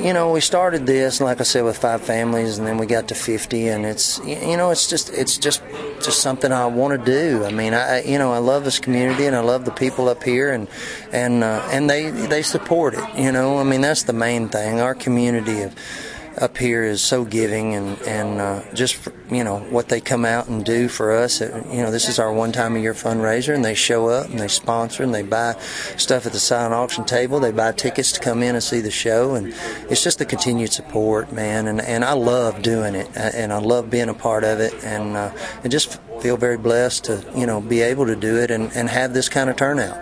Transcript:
we started this, like I said, with 5 families, and then we got to 50, and it's just something I want to do. I mean, I love this community, and I love the people up here, and they support it. I mean, that's the main thing. Our community up here is so giving, and just what they come out and do for us. This is our one time a year fundraiser, and they show up and they sponsor and they buy stuff at the silent auction table. They buy tickets to come in and see the show, and it's just the continued support, man. And I love doing it, and I love being a part of it, and I just feel very blessed to be able to do it and have this kind of turnout.